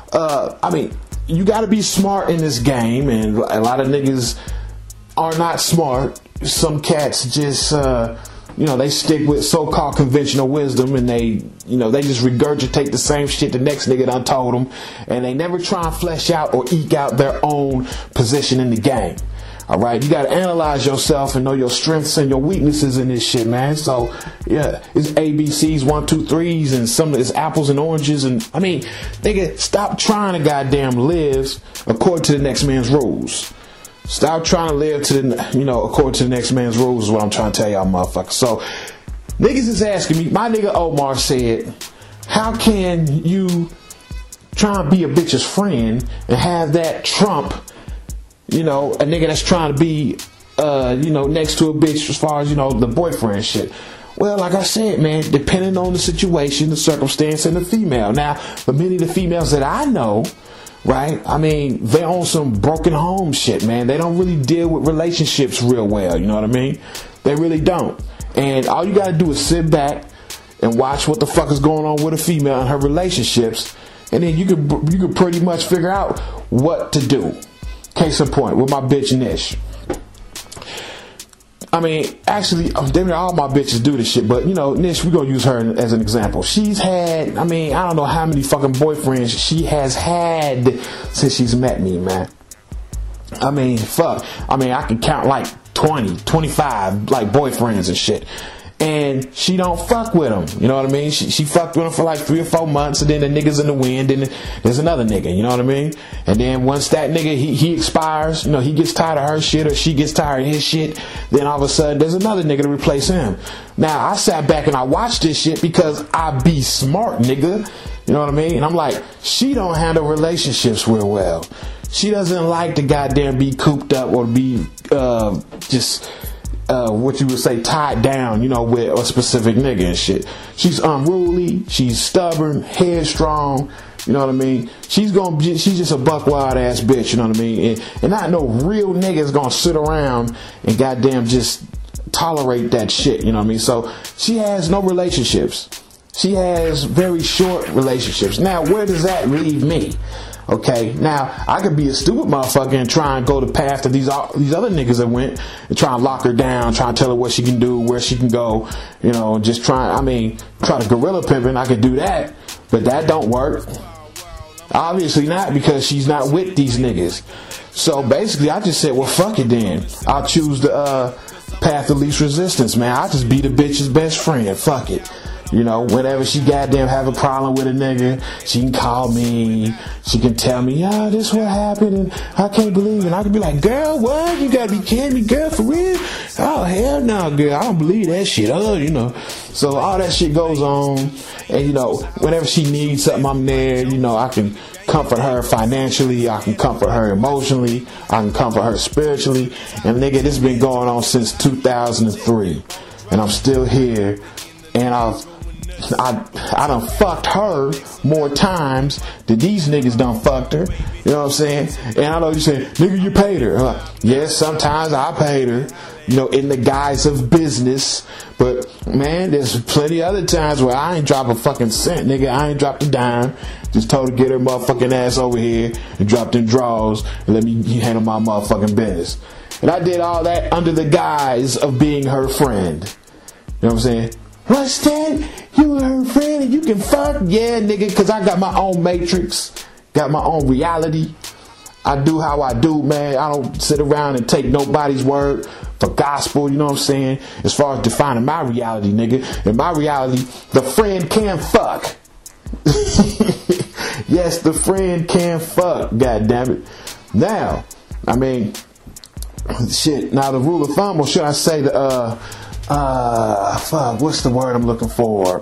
I mean, you gotta be smart in this game, and a lot of niggas are not smart. Some cats just, you know, they stick with so-called conventional wisdom and they, you know, they just regurgitate the same shit the next nigga done told them, and they never try and flesh out or eke out their own position in the game. Alright, you gotta analyze yourself and know your strengths and your weaknesses in this shit, man. So, yeah, it's ABCs, 1, 2, 3s, and some of it's apples and oranges, and, I mean, nigga, stop trying to goddamn live according to the next man's rules. Stop trying to live to the, you know, according to the next man's rules is what I'm trying to tell y'all motherfuckers. So, niggas is asking me, my nigga Omar said, how can you try and be a bitch's friend and have that trump, you know, a nigga that's trying to be, you know, next to a bitch as far as, you know, the boyfriend shit? Well, like I said, man, depending on the situation, the circumstance, and the female. Now, for many of the females that I know, right, I mean, they own some broken home shit, man. They don't really deal with relationships real well, you know what I mean? They really don't. And all you gotta do is sit back and watch what the fuck is going on with a female and her relationships, and then you could pretty much figure out what to do. Case in point, with my bitch Nish. I mean, actually, all my bitches do this shit, but, you know, Nish, we're gonna use her as an example. She's had, I mean, I don't know how many fucking boyfriends she has had since she's met me, man. I mean, fuck. I mean, I can count like 20, 25, like, boyfriends and shit. And she don't fuck with them, you know what I mean? She fucked with them for like 3 or 4 months, and then the nigga's in the wind, and there's another nigga, you know what I mean? And then once that nigga, he expires, you know, he gets tired of her shit, or she gets tired of his shit, then all of a sudden there's another nigga to replace him. Now, I sat back and I watched this shit because I be smart, nigga, you know what I mean? And I'm like, she don't handle relationships real well. She doesn't like to goddamn be cooped up or be just what you would say tied down, you know, with a specific nigga and shit. She's unruly, she's stubborn, headstrong, you know what I mean? She's just a buck wild ass bitch, you know what I mean? And not no real nigga's gonna sit around and goddamn just tolerate that shit, you know what I mean? So she has no relationships. She has very short relationships. Now, where does that leave me? Okay, now, I could be a stupid motherfucker and try and go the path that these other niggas that went and try and lock her down, try and tell her what she can do, where she can go, you know, just try to gorilla pimping. I could do that, but that don't work. Obviously not, because she's not with these niggas. So basically, I just said, well, fuck it then. I'll choose the path of least resistance, man. I'll just be the bitch's best friend. Fuck it. You know, whenever she goddamn have a problem with a nigga, she can call me. She can tell me, yeah, this what happened, and I can't believe it. And I can be like, girl, what? You gotta be kidding me, girl, for real? Oh, hell no, girl, I don't believe that shit. You know. So all that shit goes on, and you know, whenever she needs something, I'm there. You know, I can comfort her financially, I can comfort her emotionally, I can comfort her spiritually. And nigga, this has been going on since 2003, and I'm still here, and I done fucked her more times than these niggas done fucked her. You know what I'm saying? And I know you say, nigga, you paid her. I'm like, yes, sometimes I paid her, you know, in the guise of business. But man, there's plenty of other times where I ain't drop a fucking cent, nigga. I ain't dropped a dime. Just told her to get her motherfucking ass over here and drop them drawers and let me handle my motherfucking business. And I did all that under the guise of being her friend. You know what I'm saying? What's that? You her friend and you can fuck? Yeah, nigga, because I got my own matrix, got my own reality. I do how I do, man. I don't sit around and take nobody's word for gospel, you know what I'm saying? As far as defining my reality, nigga. In my reality, the friend can fuck. Yes, the friend can fuck, goddammit. Now, I mean, shit, now the rule of thumb, or should I say the, fuck, what's the word I'm looking for?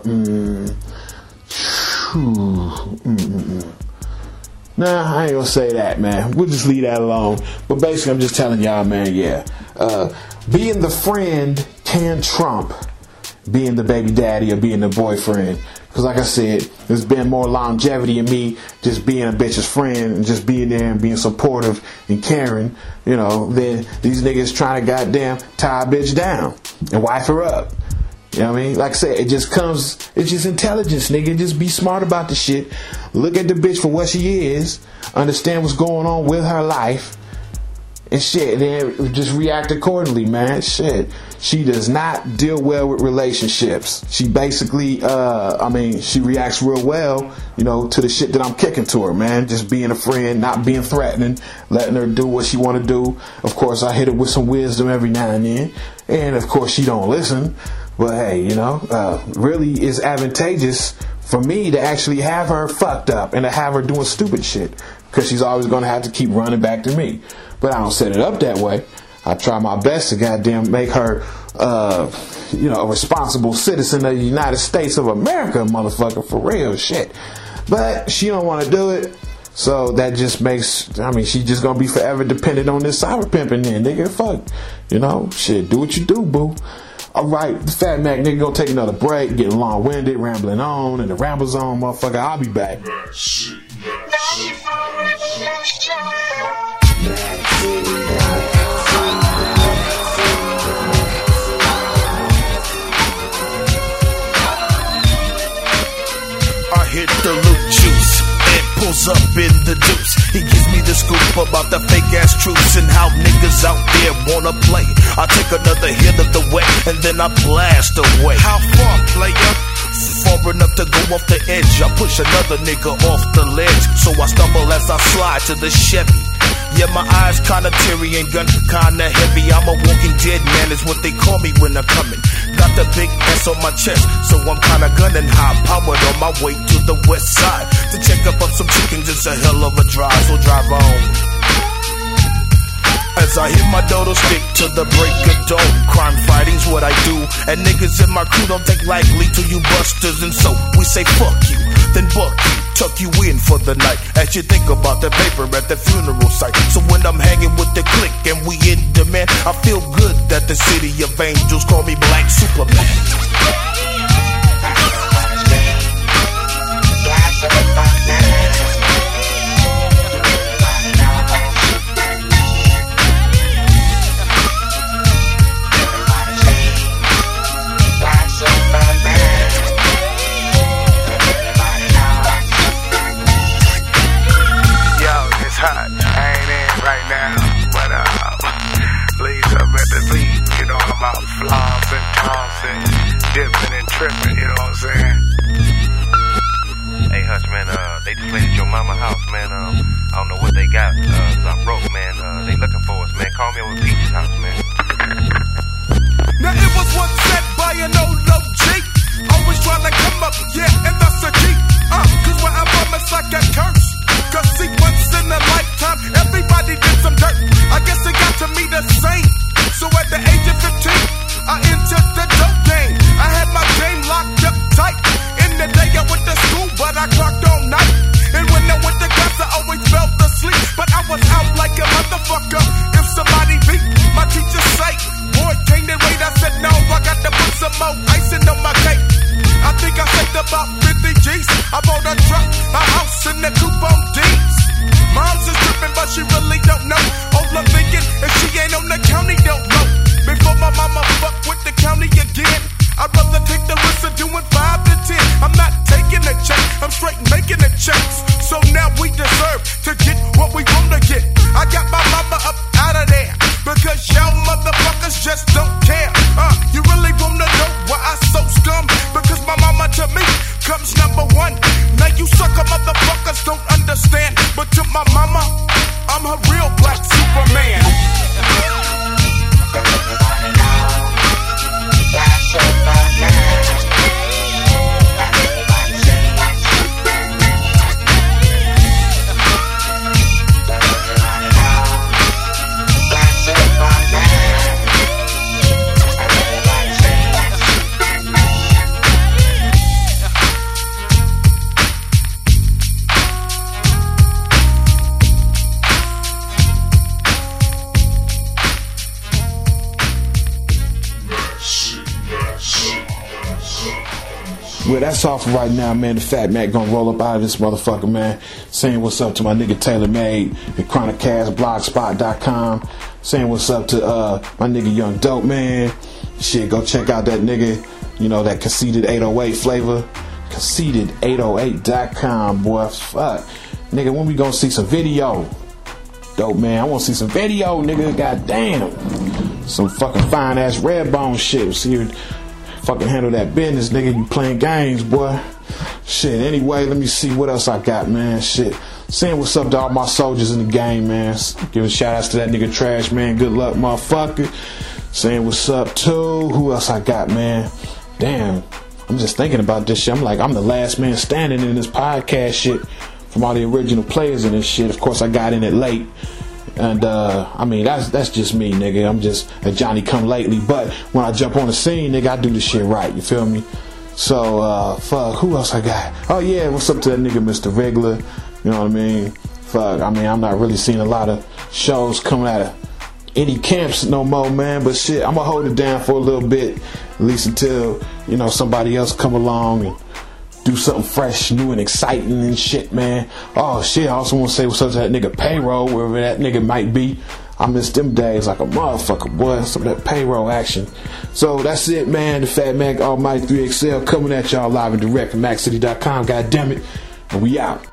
Nah, I ain't gonna say that, man. We'll just leave that alone. But basically, I'm just telling y'all, man, yeah. Being the friend can trump being the baby daddy or being the boyfriend. Because like I said, there's been more longevity in me just being a bitch's friend and just being there and being supportive and caring, you know, than these niggas trying to goddamn tie a bitch down and wife her up. You know what I mean? Like I said, it's just intelligence, nigga. Just be smart about the shit. Look at the bitch for what she is. Understand what's going on with her life. And shit, then just react accordingly, man. Shit. She does not deal well with relationships. She basically, she reacts real well, you know, to the shit that I'm kicking to her, man. Just being a friend, not being threatening, letting her do what she want to do. Of course, I hit her with some wisdom every now and then. And of course, she don't listen. But hey, you know, really it's advantageous for me to actually have her fucked up and to have her doing stupid shit. Because she's always going to have to keep running back to me. But I don't set it up that way. I try my best to goddamn make her, a responsible citizen of the United States of America, motherfucker, for real shit. But she don't want to do it. So that just makes, she just going to be forever dependent on this cyber pimping then, nigga. Fuck. You know, shit, do what you do, boo. Alright, the Fat Mac nigga gonna take another break, getting long-winded, rambling on, in the ramble zone, motherfucker. I'll be back. I hit the loot juice. Pulls up in the deuce. He gives me the scoop about the fake ass truths and how niggas out there wanna play. I take another hit of the wet and then I blast away. How far, player? Far enough to go off the edge. I push another nigga off the ledge, so I stumble as I slide to the Chevy. Yeah, my eyes kinda teary and gun kinda heavy. I'm a walking dead man is what they call me when I'm coming. Got the big S on my chest, so I'm kinda gunning high powered on my way to the west side to check up on some chickens. It's a hell of a drive, so drive on. As I hit my dodo stick to the break of dawn. Crime fighting's what I do, and niggas in my crew don't take lightly to you busters, and so we say fuck you, then buck you, tuck you in for the night as you think about the paper at the funeral site. So when I'm hanging with the clique and we in demand, I feel good that the city of angels call me Black Superman. Dipping and tripping, you know what I'm saying? Hey, Hutch, man, they just went at your mama house, man. I don't know what they got, cause I'm broke, man. They looking for us, man. Call me over Peach's house, man. Now it was once said by an old OG, always trying to come about 50 G's. I bought a truck, a house, and a coupe on D's. Mom's is tripping, but she really don't know. All I'm thinking, if she ain't on the county, don't know. Before my mama fuck with the county again, I'd rather take the risk of doing 5 to 10. I'm not taking a check, I'm straight making the checks. So now we deserve to get what we wanna get. I got my mama up out of there, because y'all motherfuckers just don't care. You really wanna know why I so scum? Because my mama to me comes number one. Now you sucker motherfuckers don't understand, but to my mama, I'm her real black Superman. Well, that's all for right now, man. The Fat Mac gonna roll up out of this motherfucker, man. Saying what's up to my nigga Taylor Made at chronicastblogspot.com. Saying what's up to my nigga Young Dope, man. Shit, go check out that nigga, you know, that Conceited 808 flavor. Conceited808.com, boy. Fuck. Nigga, when we gonna see some video? Dope, man. I wanna see some video, nigga. Goddamn. Some fucking fine ass Redbone shit. See you fucking handle that business, nigga. You playing games, boy. Shit, anyway, let me see what else I got, man. Shit. Saying what's up to all my soldiers in the game, man. Giving shout outs to that nigga Trash, man. Good luck, motherfucker. Saying what's up to who else I got, man. Damn. I'm just thinking about this shit. I'm like, I'm the last man standing in this podcast shit from all the original players in this shit. Of course, I got in it late. And I mean, that's just me, nigga. I'm just a Johnny come lately. But when I jump on the scene, nigga, I do the shit right. You feel me? So fuck, who else I got? Oh yeah, what's up to that nigga Mr. Regular? You know what I mean? Fuck, I mean, I'm not really seeing a lot of shows coming out of any camps no more, man. But shit, I'm gonna hold it down for a little bit, at least until, you know, somebody else come along and do something fresh, new, and exciting and shit, man. Oh shit, I also want to say what's up to that nigga Payroll, wherever that nigga might be. I miss them days like a motherfucker, boy. Some of that payroll action. So that's it, man. The Fat Mac Almighty 3XL coming at y'all live and direct from MacCity.com. God damn it. And we out.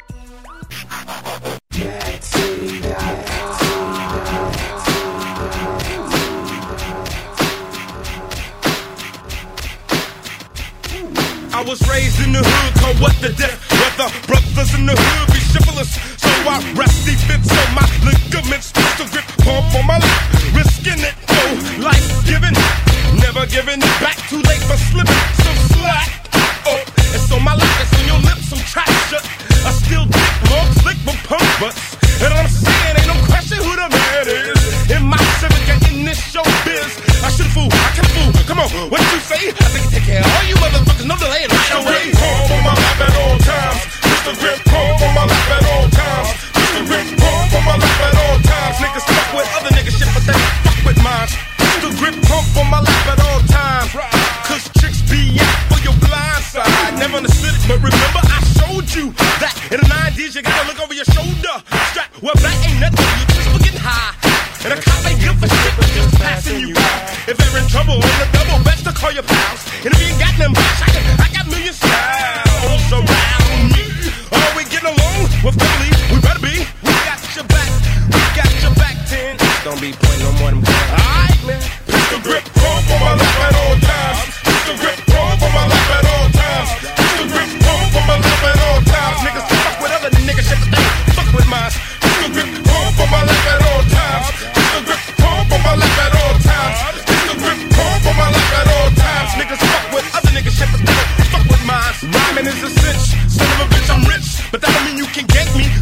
I was raised in the hood, called what the death. Whether brothers in the hood be chivalrous, so I rest defense on my ligaments. Pistol grip, pump on my lip, risking it, oh, life giving, never giving it back. Too late for slipping, so slack. Oh, it's on my lap, it's on your lips, so try shut. I still dick more slick for punk butts, and I'm saying ain't no question who the man is. In my civic and in this show biz, I should fool, I can fool. Come on, what did you say? I think take care of all you motherfuckers, no delay. Mr. Grip, pump on my lap at all times. Mr. Grip, pump on my lap at all times. Mr. Grip, pump on my lap at all times. Niggas fuck with other niggas shit, but they fuck with mine. Mr. Grip, pump on my lap at all times. Cause tricks be out for your blind side. Never understood it, but remember I showed you that in the 90s you gotta look over your shoulder. Strap, well that ain't nothing, you just for getting high. And a cop ain't good for shit, but just passing you by. If they're in trouble on the double, best to call your pals. And if you ain't got them bitch, I got million styles around me. Are we getting along? Well, family, we better be. We got your back 10. Don't be pointing no more than alright, man. Pistol grip, pump on my lap at all times. Pistol grip, pump on my lap at all times. Pistol grip, pump on my lap at all times. Niggas fuck with other niggas shit, but they fuck with mine. Pistol grip, pump on my lap at all times. Pistol grip, pump on my lap at all times. Pistol grip, pump on my lap at all times. Niggas fuck with other niggas shit, but they fuck with mine. Rhyming is a cinch, son of a bitch, I'm rich, but that don't mean you can get me.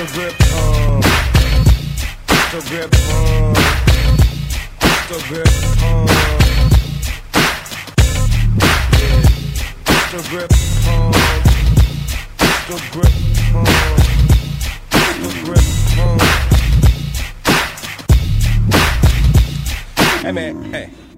Pistol grip, pistol grip, pistol grip, yeah. Pistol grip, pistol grip, pistol grip, Hey man, hey.